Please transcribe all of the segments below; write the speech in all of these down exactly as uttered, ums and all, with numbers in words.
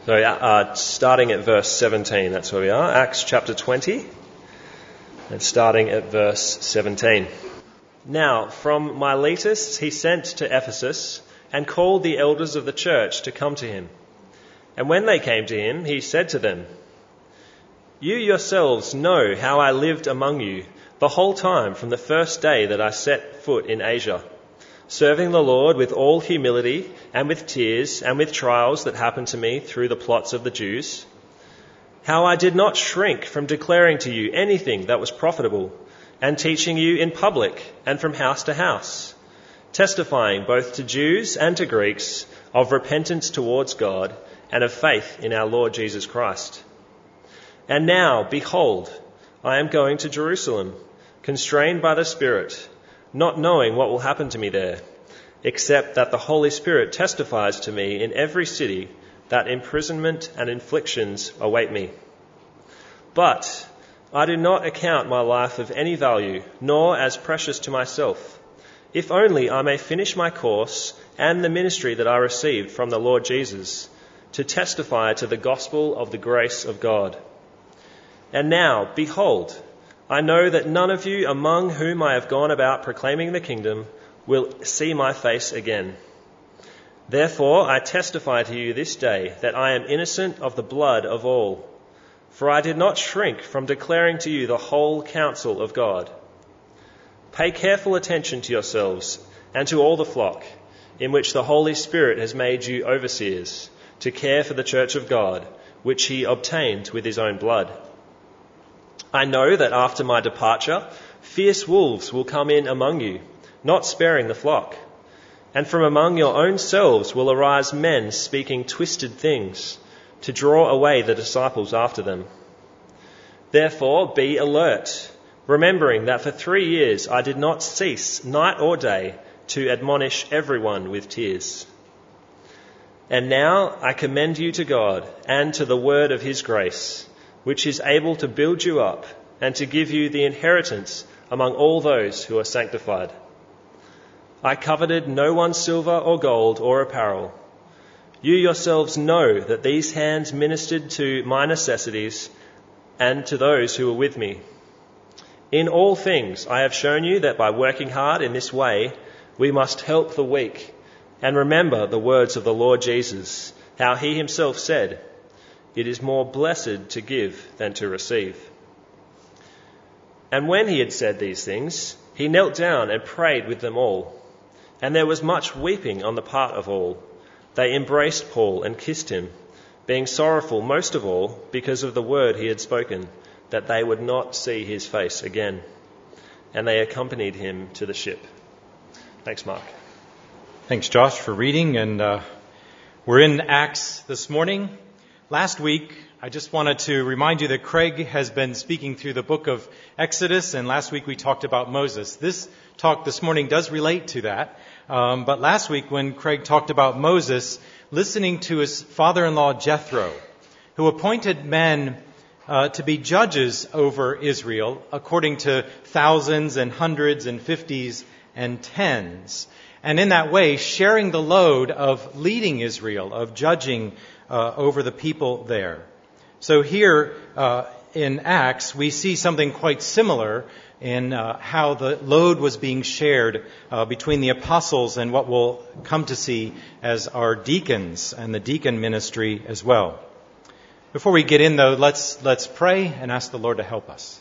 So uh, starting at verse seventeen, that's where we are, Acts chapter twenty, and starting at verse seventeen. Now, from Miletus he sent to Ephesus and called the elders of the church to come to him. And when they came to him, he said to them, "You yourselves know how I lived among you the whole time from the first day that I set foot in Asia, serving the Lord with all humility and with tears and with trials that happened to me through the plots of the Jews. How I did not shrink from declaring to you anything that was profitable and teaching you in public and from house to house, testifying both to Jews and to Greeks of repentance towards God and of faith in our Lord Jesus Christ. And now, behold, I am going to Jerusalem, constrained by the Spirit, not knowing what will happen to me there, except that the Holy Spirit testifies to me in every city that imprisonment and afflictions await me. But I do not account my life of any value, nor as precious to myself, if only I may finish my course and the ministry that I received from the Lord Jesus, to testify to the gospel of the grace of God. And now, behold, I know that none of you among whom I have gone about proclaiming the kingdom will see my face again. Therefore I testify to you this day that I am innocent of the blood of all, for I did not shrink from declaring to you the whole counsel of God. Pay careful attention to yourselves and to all the flock, in which the Holy Spirit has made you overseers, to care for the church of God, which he obtained with his own blood. I know that after my departure, fierce wolves will come in among you, not sparing the flock. And from among your own selves will arise men speaking twisted things, to draw away the disciples after them. Therefore be alert, remembering that for three years I did not cease night or day to admonish everyone with tears. And now I commend you to God and to the word of his grace, which is able to build you up and to give you the inheritance among all those who are sanctified. I coveted no one's silver or gold or apparel. You yourselves know that these hands ministered to my necessities and to those who were with me. In all things I have shown you that by working hard in this way, we must help the weak and remember the words of the Lord Jesus, how he himself said, "It is more blessed to give than to receive." And when he had said these things, he knelt down and prayed with them all. And there was much weeping on the part of all. They embraced Paul and kissed him, being sorrowful most of all because of the word he had spoken, that they would not see his face again. And they accompanied him to the ship. Thanks, Mark. Thanks, Josh, for reading. And uh, we're in Acts this morning. Last week, I just wanted to remind you that Craig has been speaking through the book of Exodus, and last week we talked about Moses. This talk this morning does relate to that. Um, but last week when Craig talked about Moses, listening to his father-in-law Jethro, who appointed men uh, to be judges over Israel according to thousands and hundreds and fifties and tens. And in that way, sharing the load of leading Israel, of judging uh, over the people there. So here uh, in Acts, we see something quite similar in uh, how the load was being shared uh, between the apostles and what we'll come to see as our deacons and the deacon ministry as well. Before we get in, though, let's let's pray and ask the Lord to help us.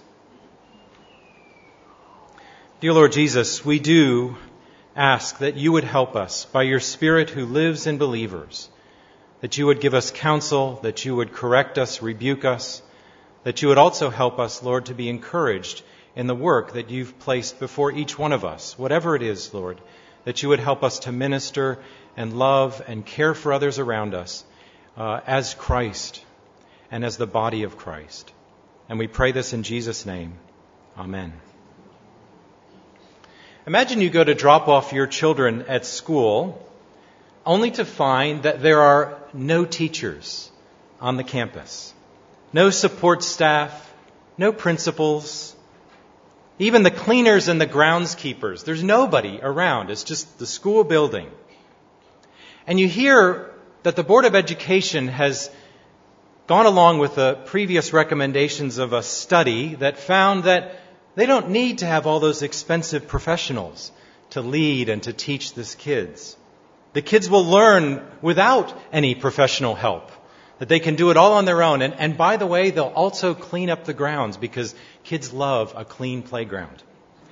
Dear Lord Jesus, we do ask that you would help us by your Spirit who lives in believers, that you would give us counsel, that you would correct us, rebuke us, that you would also help us, Lord, to be encouraged in the work that you've placed before each one of us, whatever it is, Lord, that you would help us to minister and love and care for others around us uh, as Christ and as the body of Christ. And we pray this in Jesus' name. Amen. Imagine you go to drop off your children at school only to find that there are no teachers on the campus, no support staff, no principals, even the cleaners and the groundskeepers. There's nobody around. It's just the school building. And you hear that the Board of Education has gone along with the previous recommendations of a study that found that they don't need to have all those expensive professionals to lead and to teach these kids. The kids will learn without any professional help, that they can do it all on their own. And, and by the way, they'll also clean up the grounds because kids love a clean playground.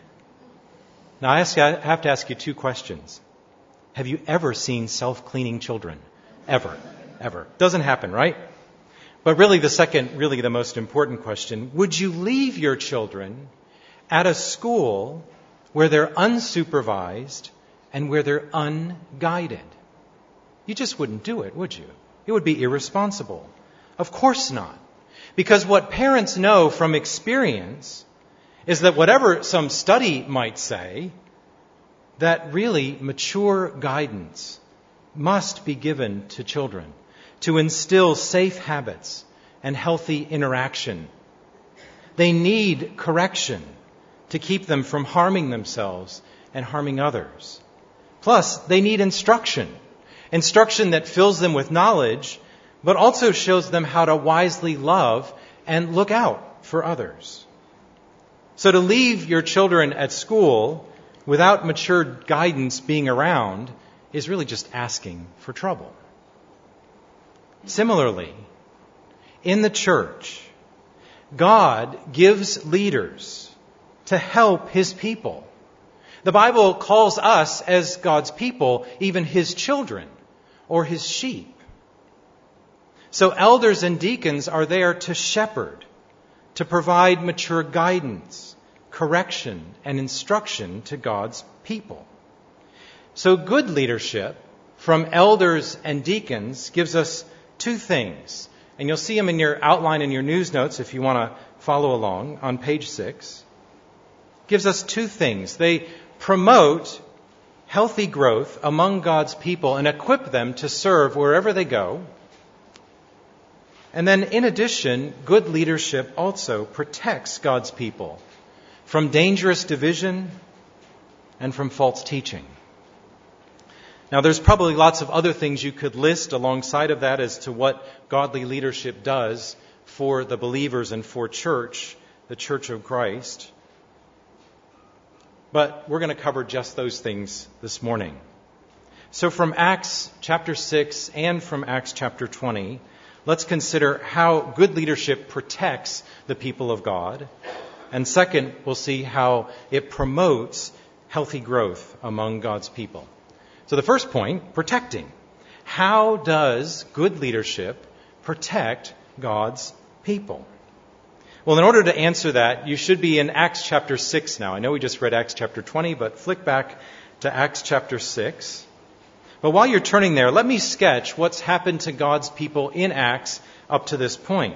Now, I, ask, I have to ask you two questions. Have you ever seen self-cleaning children? Ever. Ever. Doesn't happen, right? But really the second, really the most important question, would you leave your children at a school where they're unsupervised and where they're unguided? You just wouldn't do it, would you? It would be irresponsible. Of course not. Because what parents know from experience is that whatever some study might say, that really mature guidance must be given to children to instill safe habits and healthy interaction. They need correction to keep them from harming themselves and harming others. Plus, they need instruction. Instruction that fills them with knowledge, but also shows them how to wisely love and look out for others. So to leave your children at school without mature guidance being around is really just asking for trouble. Similarly, in the church, God gives leaders to help His people. The Bible calls us as God's people even His children or His sheep. So elders and deacons are there to shepherd, to provide mature guidance, correction, and instruction to God's people. So good leadership from elders and deacons gives us two things. And you'll see them in your outline in your news notes if you want to follow along on page six. Gives us two things. They promote healthy growth among God's people and equip them to serve wherever they go. And then in addition, good leadership also protects God's people from dangerous division and from false teaching. Now, there's probably lots of other things you could list alongside of that as to what godly leadership does for the believers and for church, the Church of Christ. But we're going to cover just those things this morning. So from Acts chapter six and from Acts chapter twenty, let's consider how good leadership protects the people of God. And second, we'll see how it promotes healthy growth among God's people. So the first point, protecting. How does good leadership protect God's people? Well, in order to answer that, you should be in Acts chapter six now. I know we just read Acts chapter twenty, but flick back to Acts chapter six. But while you're turning there, let me sketch what's happened to God's people in Acts up to this point.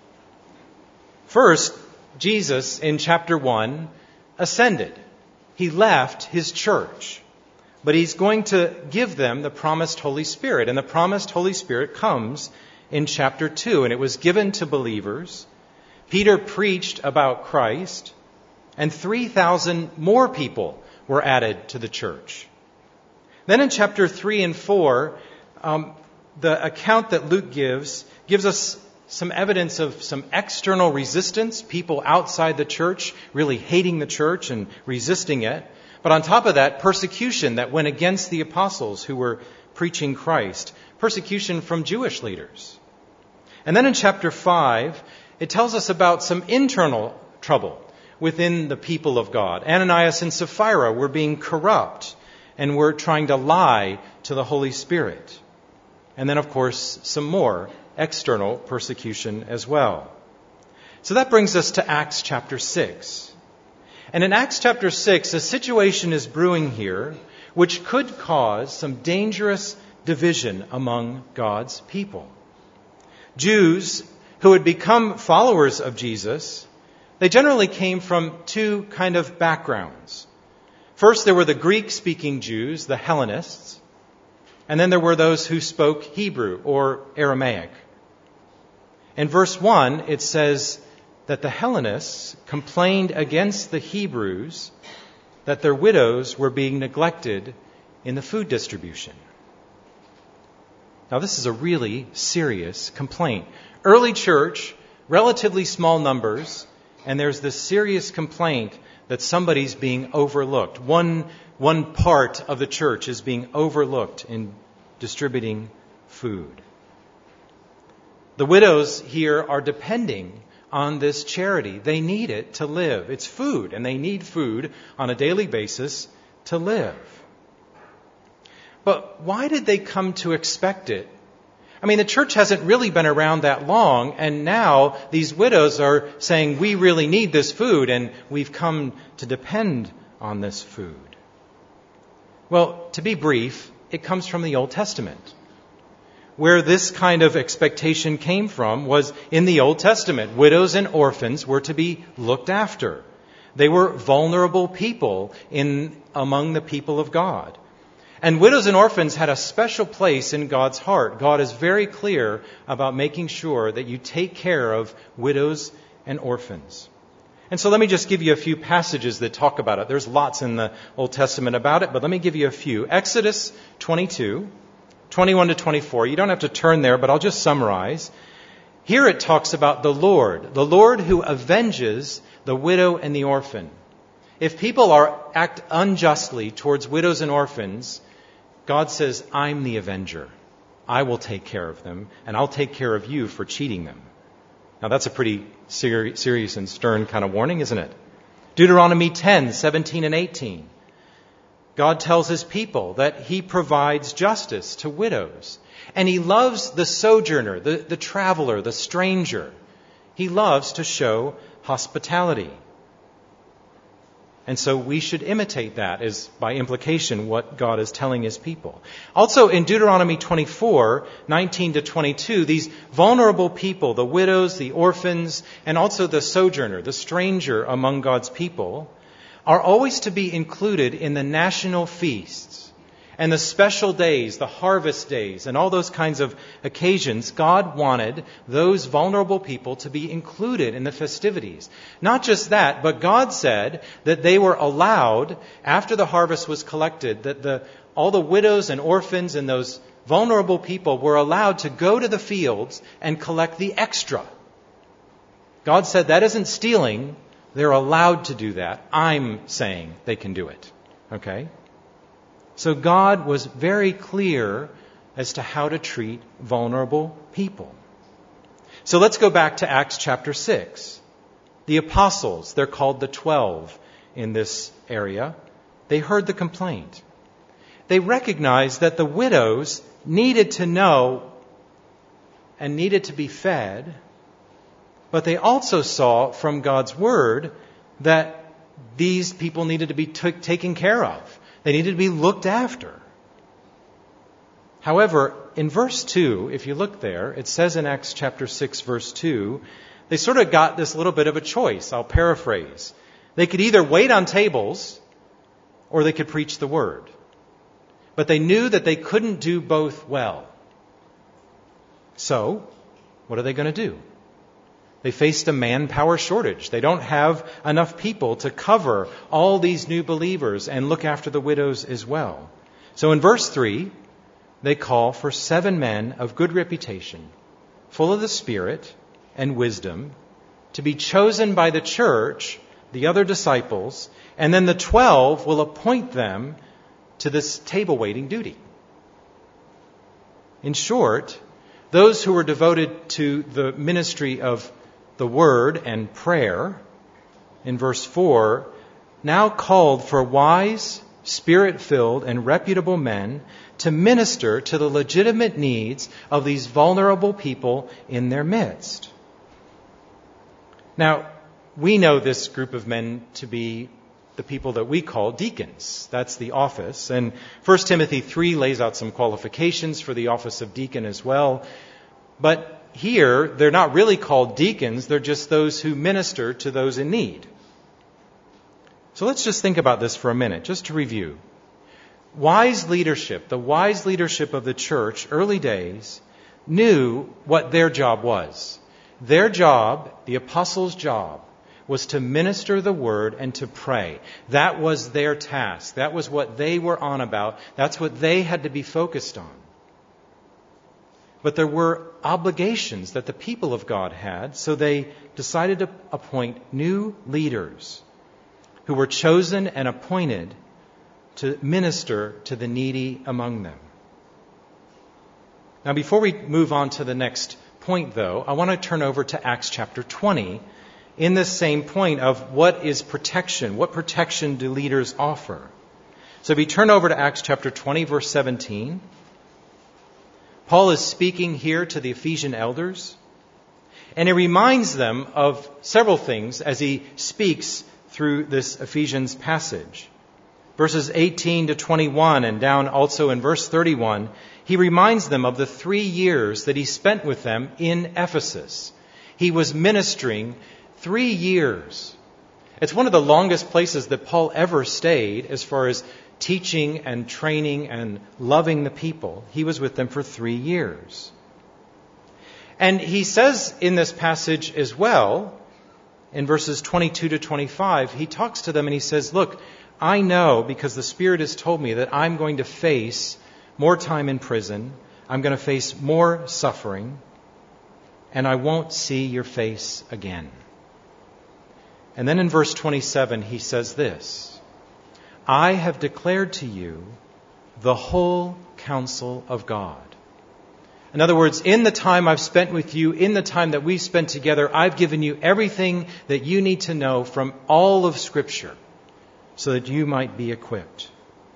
First, Jesus in chapter one ascended. He left His church. But He's going to give them the promised Holy Spirit. And the promised Holy Spirit comes in chapter two. And it was given to believers. Peter preached about Christ. And three thousand more people were added to the church. Then in chapter three and four, um, the account that Luke gives, gives us some evidence of some external resistance. People outside the church really hating the church and resisting it. But on top of that, persecution that went against the apostles who were preaching Christ. Persecution from Jewish leaders. And then in chapter five, it tells us about some internal trouble within the people of God. Ananias and Sapphira were being corrupt and were trying to lie to the Holy Spirit. And then, of course, some more external persecution as well. So that brings us to Acts chapter six. And in Acts chapter six, a situation is brewing here which could cause some dangerous division among God's people. Jews who had become followers of Jesus, they generally came from two kind of backgrounds. First, there were the Greek-speaking Jews, the Hellenists, and then there were those who spoke Hebrew or Aramaic. In verse one, it says that the Hellenists complained against the Hebrews that their widows were being neglected in the food distribution. Now, this is a really serious complaint. Early church, relatively small numbers, and there's this serious complaint that somebody's being overlooked. One, one part of the church is being overlooked in distributing food. The widows here are depending on this charity. They need it to live. It's food, and they need food on a daily basis to live. But why did they come to expect it? I mean, the church hasn't really been around that long, and now these widows are saying, we really need this food, and we've come to depend on this food. Well, to be brief, it comes from the Old Testament. Where this kind of expectation came from was in the Old Testament. Widows and orphans were to be looked after. They were vulnerable people in among the people of God. And widows and orphans had a special place in God's heart. God is very clear about making sure that you take care of widows and orphans. And so let me just give you a few passages that talk about it. There's lots in the Old Testament about it, but let me give you a few. Exodus twenty-two, twenty-one to twenty-four. You don't have to turn there, but I'll just summarize. Here it talks about the Lord, the Lord who avenges the widow and the orphan. If people are act unjustly towards widows and orphans, God says, I'm the avenger. I will take care of them, and I'll take care of you for cheating them. Now that's a pretty ser- serious and stern kind of warning, isn't it? Deuteronomy ten, seventeen and eighteen. God tells his people that he provides justice to widows. And he loves the sojourner, the, the traveler, the stranger. He loves to show hospitality. And so we should imitate that, is by implication what God is telling his people. Also in Deuteronomy twenty-four, nineteen to twenty-two, these vulnerable people, the widows, the orphans, and also the sojourner, the stranger among God's people, are always to be included in the national feasts and the special days, the harvest days, and all those kinds of occasions. God wanted those vulnerable people to be included in the festivities. Not just that, but God said that they were allowed, after the harvest was collected, that the all the widows and orphans and those vulnerable people were allowed to go to the fields and collect the extra. God said that isn't stealing. They're allowed to do that. I'm saying they can do it. Okay? So God was very clear as to how to treat vulnerable people. So let's go back to Acts chapter six. The apostles, they're called the twelve in this area. They heard the complaint. They recognized that the widows needed to know and needed to be fed, but they also saw from God's word that these people needed to be t- taken care of. They needed to be looked after. However, in verse two, if you look there, it says in Acts chapter six, verse two, they sort of got this little bit of a choice. I'll paraphrase. They could either wait on tables or they could preach the word. But they knew that they couldn't do both well. So, what are they going to do? They faced a manpower shortage. They don't have enough people to cover all these new believers and look after the widows as well. So in verse three, they call for seven men of good reputation, full of the Spirit and wisdom, to be chosen by the church, the other disciples, and then the twelve will appoint them to this table waiting duty. In short, those who were devoted to the ministry of the word and prayer, in verse four, now called for wise, spirit-filled, and reputable men to minister to the legitimate needs of these vulnerable people in their midst. Now, we know this group of men to be the people that we call deacons. That's the office. And First Timothy three lays out some qualifications for the office of deacon as well. But here, they're not really called deacons. They're just those who minister to those in need. So let's just think about this for a minute, just to review. Wise leadership, the wise leadership of the church, early days, knew what their job was. Their job, the apostles' job, was to minister the word and to pray. That was their task. That was what they were on about. That's what they had to be focused on. but there were obligations that the people of God had, so they decided to appoint new leaders who were chosen and appointed to minister to the needy among them. Now, before we move on to the next point, though, I want to turn over to Acts chapter twenty in this same point of what is protection? What protection do leaders offer? So if you turn over to Acts chapter twenty, verse seventeen, Paul is speaking here to the Ephesian elders, and he reminds them of several things as he speaks through this Ephesians passage. Verses eighteen to twenty-one and down also in verse thirty-one, he reminds them of the three years that he spent with them in Ephesus. He was ministering three years. It's one of the longest places that Paul ever stayed as far as teaching and training and loving the people. He was with them for three years. And he says in this passage as well, in verses twenty-two to twenty-five, he talks to them and he says, look, I know because the Spirit has told me that I'm going to face more time in prison. I'm going to face more suffering, and I won't see your face again. And then in verse twenty-seven, he says this, I have declared to you the whole counsel of God. In other words, in the time I've spent with you, in the time that we've spent together, I've given you everything that you need to know from all of Scripture so that you might be equipped.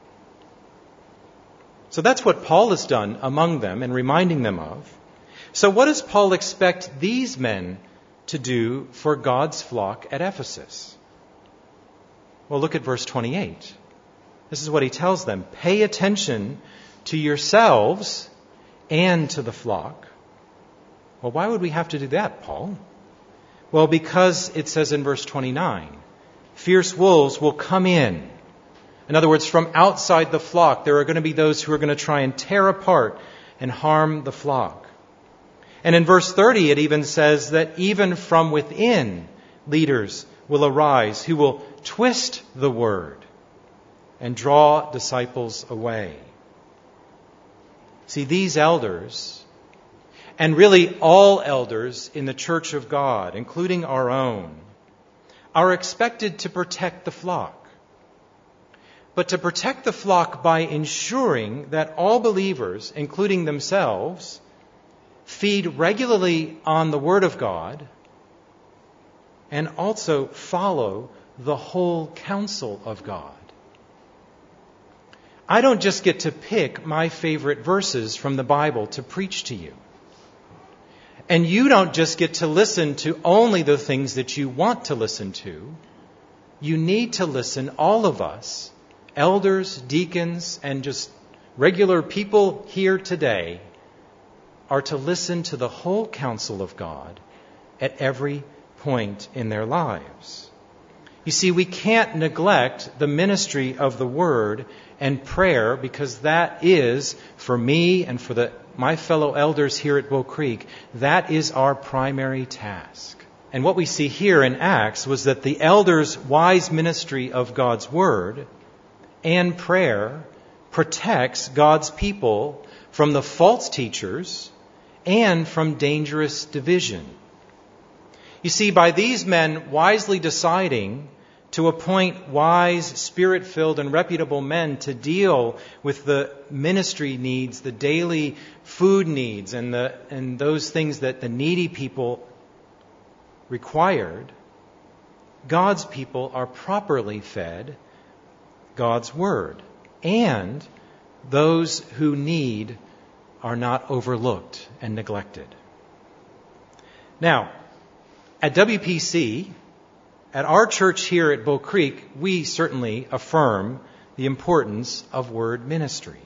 So that's what Paul has done among them and reminding them of. So what does Paul expect these men to do for God's flock at Ephesus? Well, look at verse twenty-eight. This is what he tells them. Pay attention to yourselves and to the flock. Well, why would we have to do that, Paul? Well, because it says in verse twenty-nine, fierce wolves will come in. In other words, from outside the flock, there are going to be those who are going to try and tear apart and harm the flock. And in verse thirty, it even says that even from within, leaders will arise who will twist the word and draw disciples away. See, these elders, and really all elders in the church of God, including our own, are expected to protect the flock. But to protect the flock by ensuring that all believers, including themselves, feed regularly on the Word of God and also follow the whole counsel of God. I don't just get to pick my favorite verses from the Bible to preach to you. And you don't just get to listen to only the things that you want to listen to. You need to listen, all of us, elders, deacons, and just regular people here today, are to listen to the whole counsel of God at every point in their lives. You see, we can't neglect the ministry of the Word and prayer, because that is, for me and for the my fellow elders here at Bull Creek, that is our primary task. And what we see here in Acts was that the elders' wise ministry of God's Word and prayer protects God's people from the false teachers and from dangerous division. You see, by these men wisely deciding to appoint wise, Spirit-filled, and reputable men to deal with the ministry needs, the daily food needs, and the and those things that the needy people required, God's people are properly fed God's Word, and those who need are not overlooked and neglected. Now, at W P C, at our church here at Bull Creek, we certainly affirm the importance of word ministry.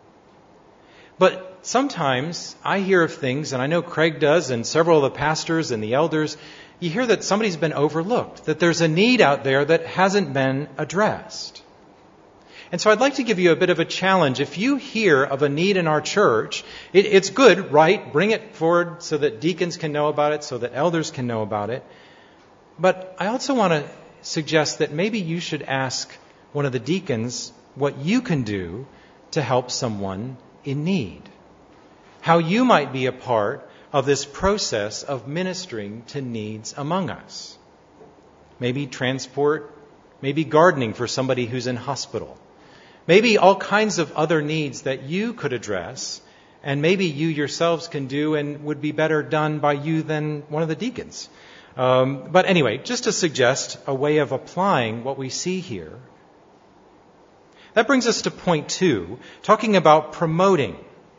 But sometimes I hear of things, and I know Craig does, and several of the pastors and the elders, you hear that somebody's been overlooked, that there's a need out there that hasn't been addressed. And so I'd like to give you a bit of a challenge. If you hear of a need in our church, it, it's good, right? Bring it forward so that deacons can know about it, so that elders can know about it. But I also want to suggest that maybe you should ask one of the deacons what you can do to help someone in need. how you might be a part of this process of ministering to needs among us. Maybe transport, maybe gardening for somebody who's in hospital. Maybe all kinds of other needs that you could address, and maybe you yourselves can do and would be better done by you than one of the deacons. Um, but anyway, just to suggest a way of applying what we see here. That brings us to point two, talking about promoting.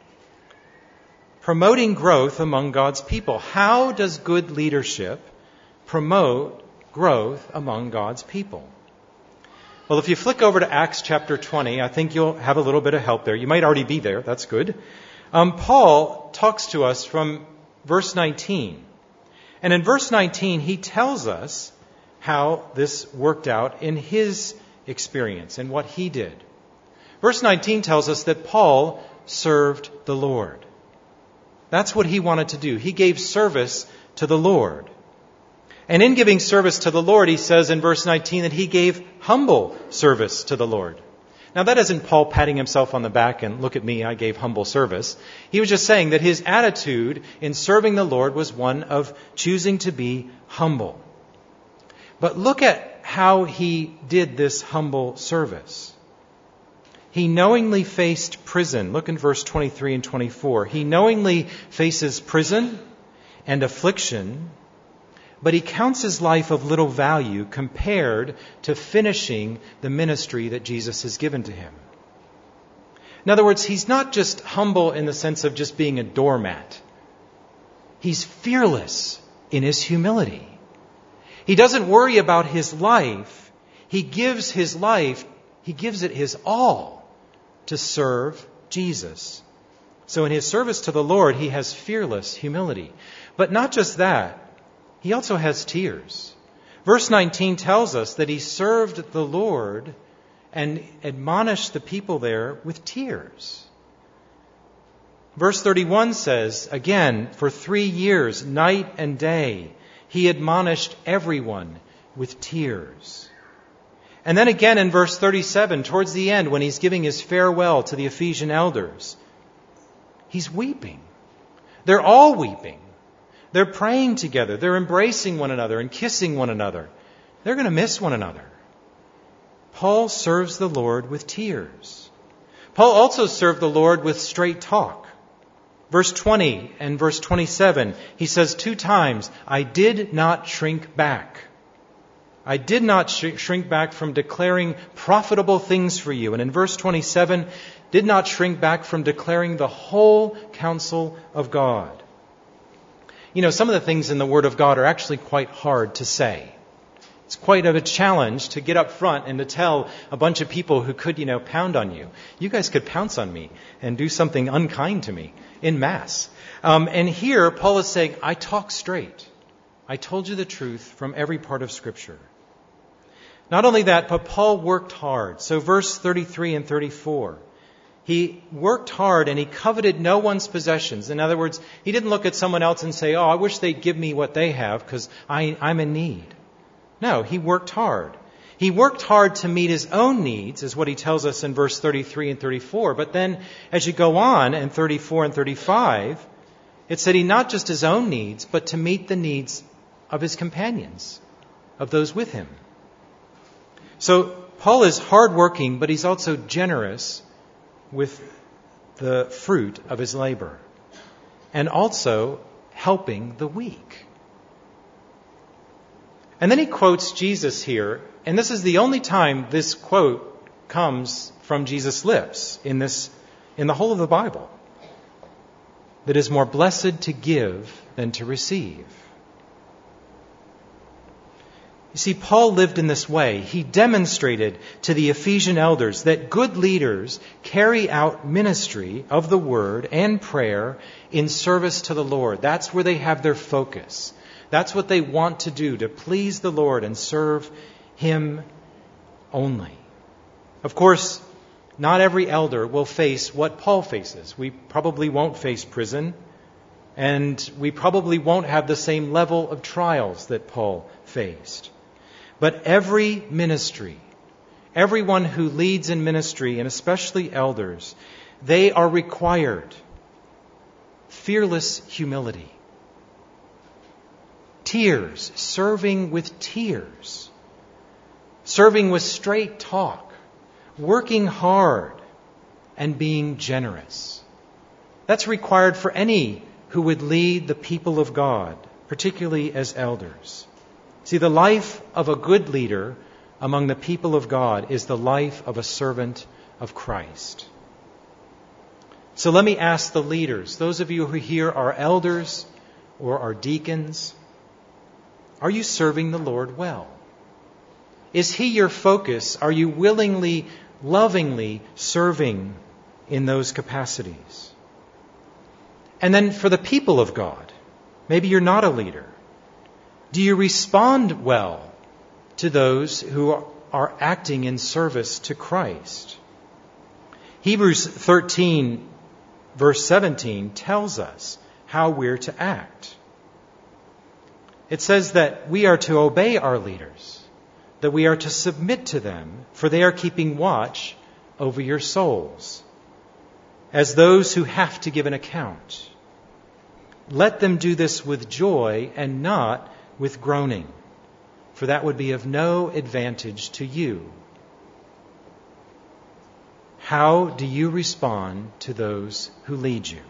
Promoting growth among God's people. How does good leadership promote growth among God's people? Well, if you flick over to Acts chapter twenty, I think you'll have a little bit of help there. You might already be there. That's good. Um, Paul talks to us from verse nineteen. And in verse nineteen, he tells us how this worked out in his experience and what he did. Verse nineteen tells us that Paul served the Lord. That's what he wanted to do. He gave service to the Lord. And in giving service to the Lord, he says in verse nineteen that he gave humble service to the Lord. Now that isn't Paul patting himself on the back and look at me, I gave humble service. He was just saying that his attitude in serving the Lord was one of choosing to be humble. But look at how he did this humble service. He knowingly faced prison. Look in verse twenty-three and twenty-four. He knowingly faces prison and affliction, but he counts his life of little value compared to finishing the ministry that Jesus has given to him. In other words, he's not just humble in the sense of just being a doormat. He's fearless in his humility. He doesn't worry about his life. He gives his life, he gives it his all to serve Jesus. So in his service to the Lord, he has fearless humility. But not just that. He also has tears. Verse nineteen tells us that he served the Lord and admonished the people there with tears. Verse thirty-one says, again, for three years, night and day, he admonished everyone with tears. And then again in verse thirty-seven, towards the end, when he's giving his farewell to the Ephesian elders, he's weeping. They're all weeping. They're praying together. They're embracing one another and kissing one another. They're going to miss one another. Paul serves the Lord with tears. Paul also served the Lord with straight talk. Verse twenty and verse twenty-seven, he says two times, I did not shrink back. I did not sh- shrink back from declaring profitable things for you. And in verse twenty-seven, did not shrink back from declaring the whole counsel of God. You know, some of the things in the Word of God are actually quite hard to say. It's quite of a challenge to get up front and to tell a bunch of people who could, you know, pound on you. You guys could pounce on me and do something unkind to me in mass. Um, and here, Paul is saying, I talk straight. I told you the truth from every part of Scripture. Not only that, but Paul worked hard. So verse thirty-three and thirty-four. He worked hard and he coveted no one's possessions. In other words, he didn't look at someone else and say, oh, I wish they'd give me what they have because I'm in need. No, he worked hard. He worked hard to meet his own needs, is what he tells us in verse thirty-three and thirty-four. But then as you go on in thirty-four and thirty-five, it said he not just his own needs, but to meet the needs of his companions, of those with him. So Paul is hardworking, but he's also generous with the fruit of his labor, and also helping the weak. And then he quotes Jesus here, and this is the only time this quote comes from Jesus' lips in this, in the whole of the Bible. That is more blessed to give than to receive. You see, Paul lived in this way. He demonstrated to the Ephesian elders that good leaders carry out ministry of the word and prayer in service to the Lord. That's where they have their focus. That's what they want to do, to please the Lord and serve Him only. Of course, not every elder will face what Paul faces. We probably won't face prison, and we probably won't have the same level of trials that Paul faced. But every ministry, everyone who leads in ministry, and especially elders, they are required fearless humility. Tears, serving with tears. Serving with straight talk. Working hard and being generous. That's required for any who would lead the people of God, particularly as elders. See, the life of a good leader among the people of God is the life of a servant of Christ. So let me ask the leaders, those of you who here are elders or are deacons, are you serving the Lord well? Is He your focus? Are you willingly, lovingly serving in those capacities? And then for the people of God, maybe you're not a leader. Do you respond well to those who are acting in service to Christ? Hebrews thirteen, verse seventeen, tells us how we're to act. It says that we are to obey our leaders, that we are to submit to them, for they are keeping watch over your souls, as those who have to give an account. Let them do this with joy and not with groaning, for that would be of no advantage to you. How do you respond to those who lead you?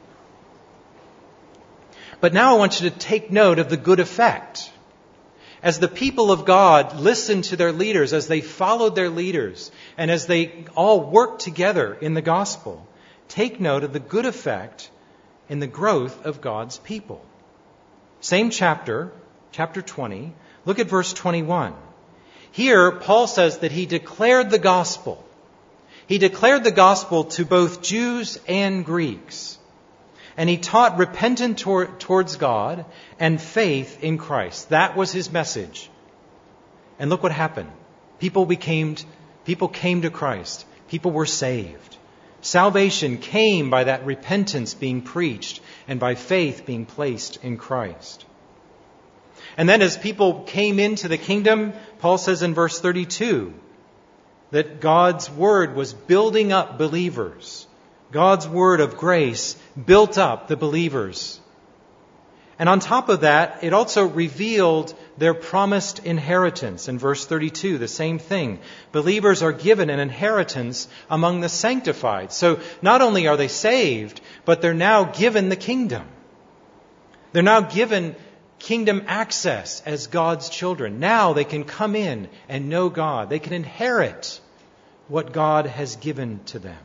But now I want you to take note of the good effect. As the people of God listened to their leaders, as they followed their leaders, and as they all worked together in the gospel, take note of the good effect in the growth of God's people. Same chapter, chapter twenty. Look at verse twenty-one. Here, Paul says that he declared the gospel. He declared the gospel to both Jews and Greeks. And he taught repentance tor- towards God and faith in Christ. That was his message. And look what happened. People became, people came to Christ. People were saved. Salvation came by that repentance being preached and by faith being placed in Christ. And then as people came into the kingdom, Paul says in verse thirty-two that God's word was building up believers. God's word of grace built up the believers. And on top of that, it also revealed their promised inheritance. In verse thirty-two, the same thing. Believers are given an inheritance among the sanctified. So not only are they saved, but they're now given the kingdom. They're now given kingdom access as God's children. Now they can come in and know God. They can inherit what God has given to them.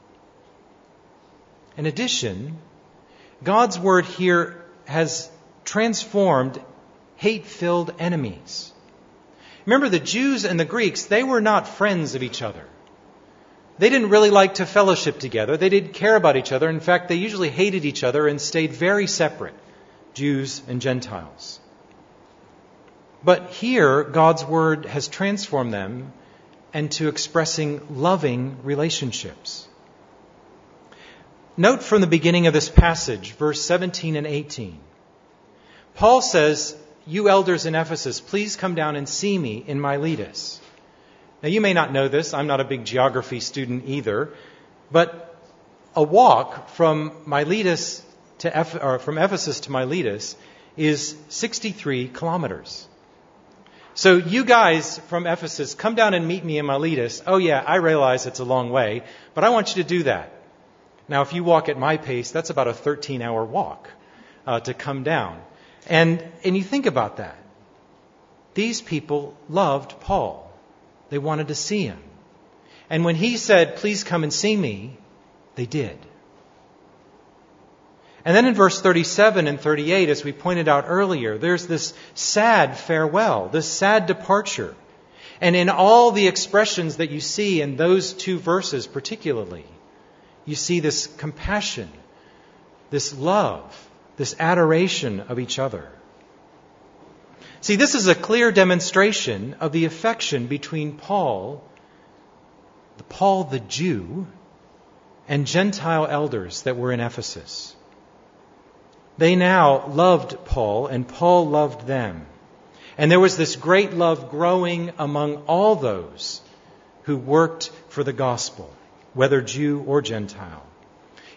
In addition, God's word here has transformed hate-filled enemies. Remember, the Jews and the Greeks, they were not friends of each other. They didn't really like to fellowship together. They didn't care about each other. In fact, they usually hated each other and stayed very separate, Jews and Gentiles. But here, God's word has transformed them into expressing loving relationships. Note from the beginning of this passage, verse seventeen and eighteen. Paul says, you elders in Ephesus, please come down and see me in Miletus. Now you may not know this, I'm not a big geography student either, but a walk from Miletus to Eph- or from Ephesus to Miletus is sixty-three kilometers. So you guys from Ephesus, come down and meet me in Miletus. Oh yeah, I realize it's a long way, but I want you to do that. Now, if you walk at my pace, that's about a thirteen-hour walk uh, to come down. And and you think about that. These people loved Paul. They wanted to see him. And when he said, please come and see me, they did. And then in verse thirty-seven and thirty-eight, as we pointed out earlier, there's this sad farewell, this sad departure. And in all the expressions that you see in those two verses particularly, you see this compassion, this love, this adoration of each other. See, this is a clear demonstration of the affection between Paul, the Paul the Jew, and Gentile elders that were in Ephesus. They now loved Paul, and Paul loved them. And there was this great love growing among all those who worked for the gospel, whether Jew or Gentile.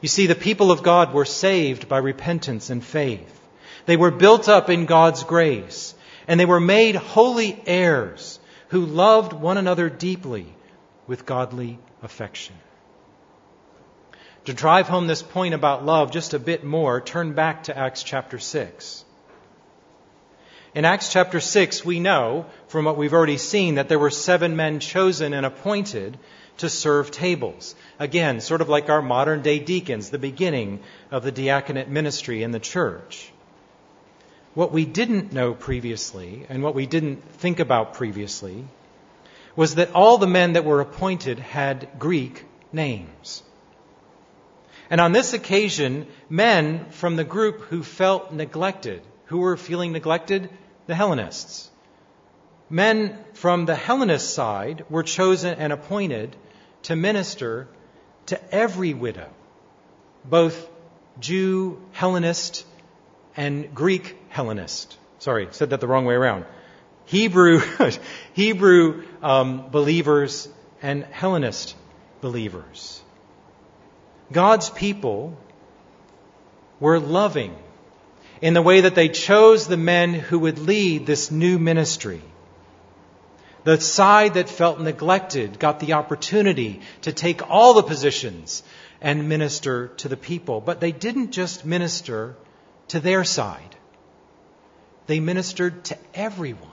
You see, the people of God were saved by repentance and faith. They were built up in God's grace, and they were made holy heirs who loved one another deeply with godly affection. To drive home this point about love just a bit more, turn back to Acts chapter six. In Acts chapter six, we know from what we've already seen that there were seven men chosen and appointed to serve tables. Again, sort of like our modern day deacons, the beginning of the diaconate ministry in the church. What we didn't know previously, and what we didn't think about previously, was that all the men that were appointed had Greek names. And on this occasion, men from the group who felt neglected, who were feeling neglected, the Hellenists. Men from the Hellenist side were chosen and appointed to minister to every widow, both Jew Hellenist and Greek Hellenist. Sorry, said that the wrong way around. Hebrew, Hebrew um, believers and Hellenist believers. God's people were loving in the way that they chose the men who would lead this new ministry. The side that felt neglected got the opportunity to take all the positions and minister to the people. But they didn't just minister to their side. They ministered to everyone.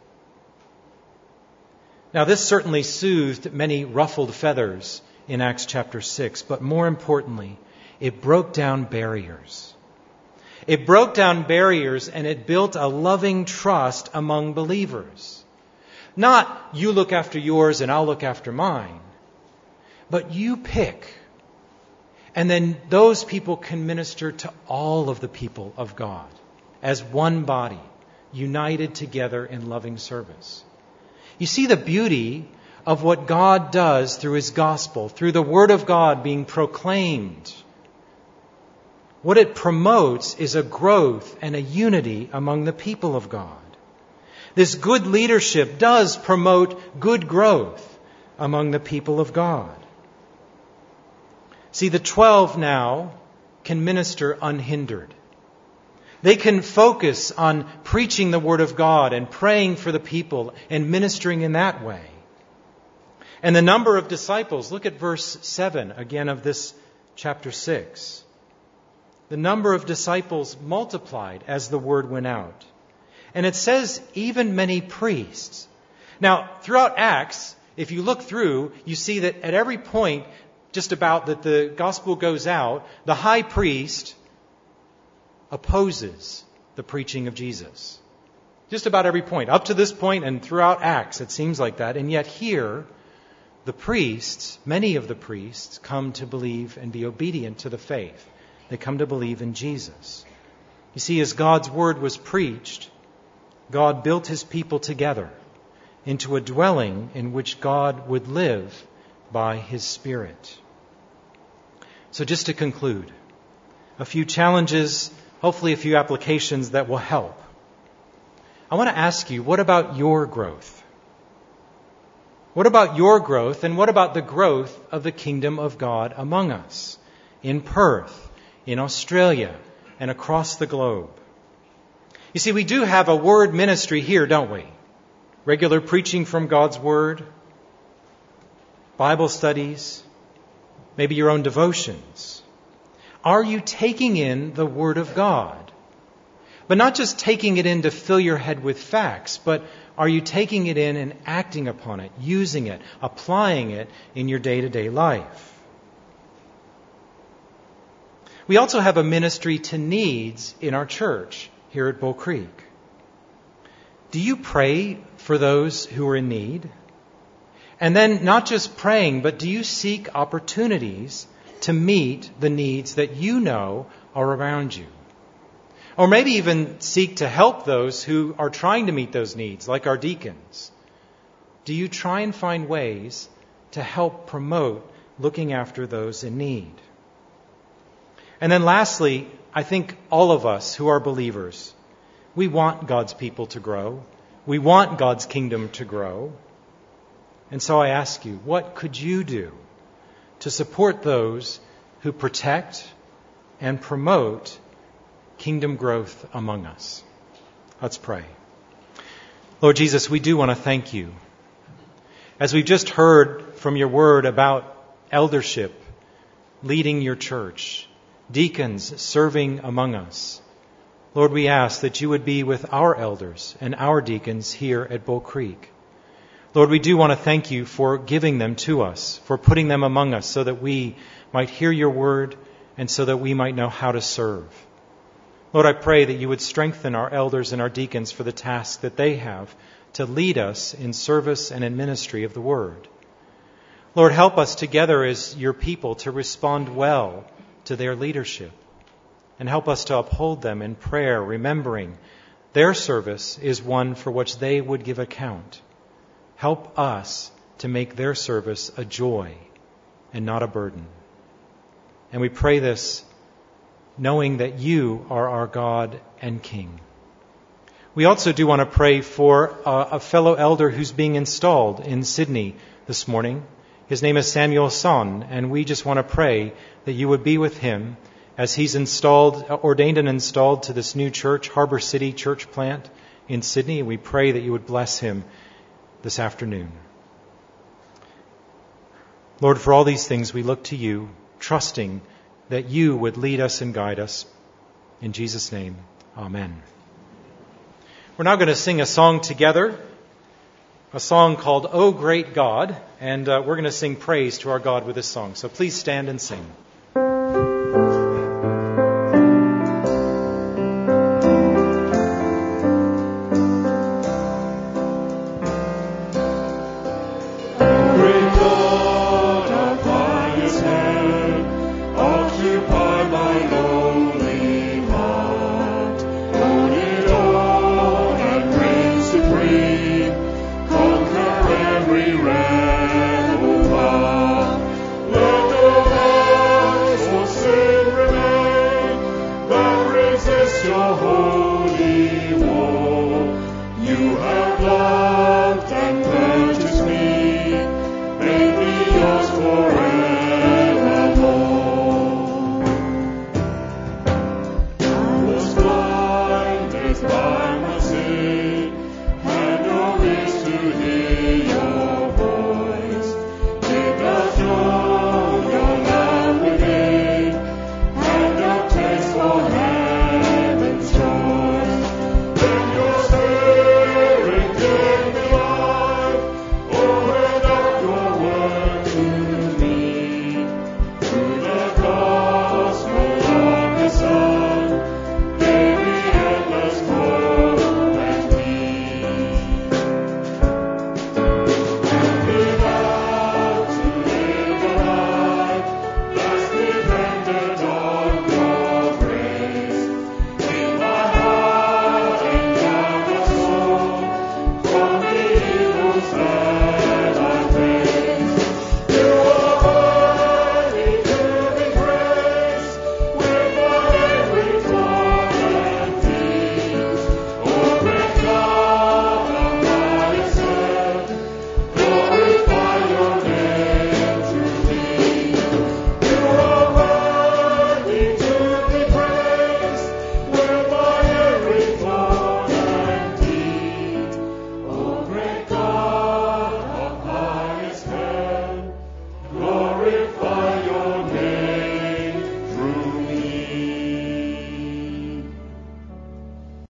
Now, this certainly soothed many ruffled feathers in Acts chapter six, but more importantly, it broke down barriers. It broke down barriers and it built a loving trust among believers. Not you look after yours and I'll look after mine, but you pick. And then those people can minister to all of the people of God as one body, united together in loving service. You see the beauty of what God does through His gospel, through the Word of God being proclaimed. What it promotes is a growth and a unity among the people of God. This good leadership does promote good growth among the people of God. See, the twelve now can minister unhindered. They can focus on preaching the Word of God and praying for the people and ministering in that way. And the number of disciples, look at verse seven again of this chapter six. The number of disciples multiplied as the word went out. And it says even many priests. Now, throughout Acts, if you look through, you see that at every point, just about that the gospel goes out, the high priest opposes the preaching of Jesus. Just about every point. Up to this point and throughout Acts, it seems like that. And yet here, the priests, many of the priests, come to believe and be obedient to the faith. They come to believe in Jesus. You see, as God's word was preached, God built His people together into a dwelling in which God would live by His Spirit. So just to conclude, a few challenges, hopefully a few applications that will help. I want to ask you, what about your growth? What about your growth, and what about the growth of the kingdom of God among us in Perth, in Australia, and across the globe? You see, we do have a word ministry here, don't we? Regular preaching from God's word, Bible studies, maybe your own devotions. Are you taking in the Word of God? But not just taking it in to fill your head with facts, but are you taking it in and acting upon it, using it, applying it in your day-to-day life? We also have a ministry to needs in our church here at Bull Creek. Do you pray for those who are in need? And then not just praying, but do you seek opportunities to meet the needs that you know are around you? Or maybe even seek to help those who are trying to meet those needs, like our deacons. Do you try and find ways to help promote looking after those in need? And then lastly, I think all of us who are believers, we want God's people to grow. We want God's kingdom to grow. And so I ask you, what could you do to support those who protect and promote kingdom growth among us. Let's pray. Lord Jesus, we do want to thank you. As we've just heard from your word about eldership, leading your church, deacons serving among us, Lord, we ask that you would be with our elders and our deacons here at Bull Creek. Lord, we do want to thank you for giving them to us, for putting them among us so that we might hear your word and so that we might know how to serve. Lord, I pray that you would strengthen our elders and our deacons for the task that they have to lead us in service and in ministry of the word. Lord, help us together as your people to respond well to their leadership, and help us to uphold them in prayer, remembering their service is one for which they would give account. Help us to make their service a joy and not a burden. And we pray this knowing that you are our God and King. We also do want to pray for a, a fellow elder who's being installed in Sydney this morning. His name is Samuel Son, and we just want to pray that you would be with him as he's installed, ordained and installed to this new church, Harbor City Church Plant in Sydney. We pray that you would bless him this afternoon. Lord, for all these things we look to you, trusting that you would lead us and guide us. In Jesus' name, amen. We're now going to sing a song together, a song called O Great God, and uh, we're going to sing praise to our God with this song. So please stand and sing. Bye.